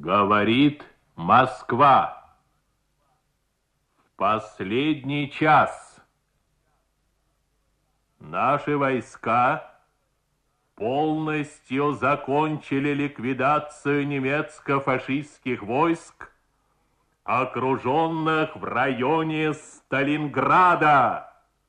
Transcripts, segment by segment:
Говорит Москва. В последний час наши войска полностью закончили ликвидацию немецко-фашистских войск, окруженных в районе Сталинграда.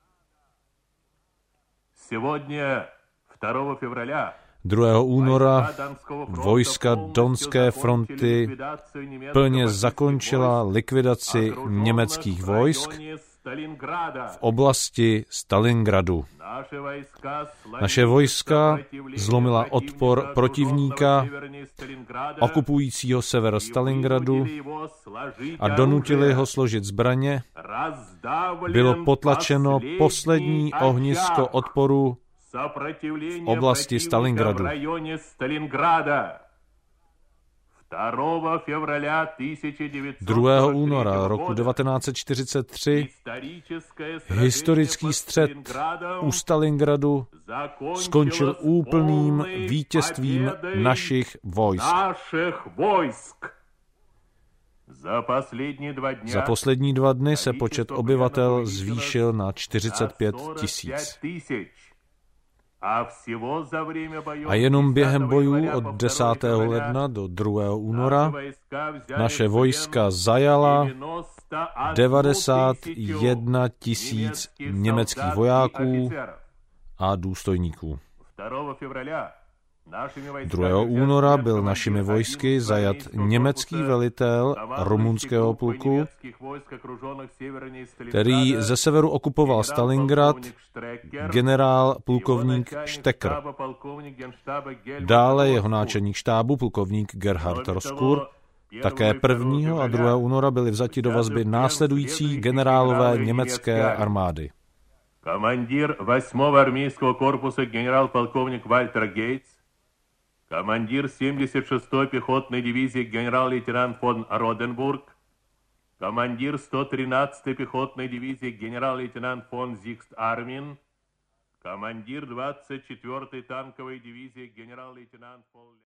Сегодня, 2 февраля, 2. února vojska Donské fronty plně zakončila likvidaci německých vojsk v oblasti Stalingradu. Naše vojska zlomila odpor protivníka okupujícího sever Stalingradu a donutili ho složit zbraně. Bylo potlačeno poslední ohnisko odporu v oblasti Stalingradu. 2. února roku 1943 historický střet u Stalingradu skončil úplným vítězstvím našich vojsk. Za poslední 2 dny se počet obyvatel zvýšil na 45 000. A jenom během bojů od 10. ledna do 2. února naše vojska zajala 91 000 německých vojáků a důstojníků. 2. února byl našimi vojsky zajat německý velitel rumunského pluku, který ze severu okupoval Stalingrad, generál plukovník Stecker. Dále jeho náčelník štábu, plukovník Gerhard Roskur. Také 1. a 2. února byli vzati do vazby následující generálové německé armády. Командир 8. армейского корпуса генерал-полковник Вальтер Гейтс, командир 76-й пехотной дивизии генерал-лейтенант фон Роденбург, командир 113-й пехотной дивизии генерал-лейтенант фон Зигст-Армин, командир 24-й танковой дивизии генерал-лейтенант фон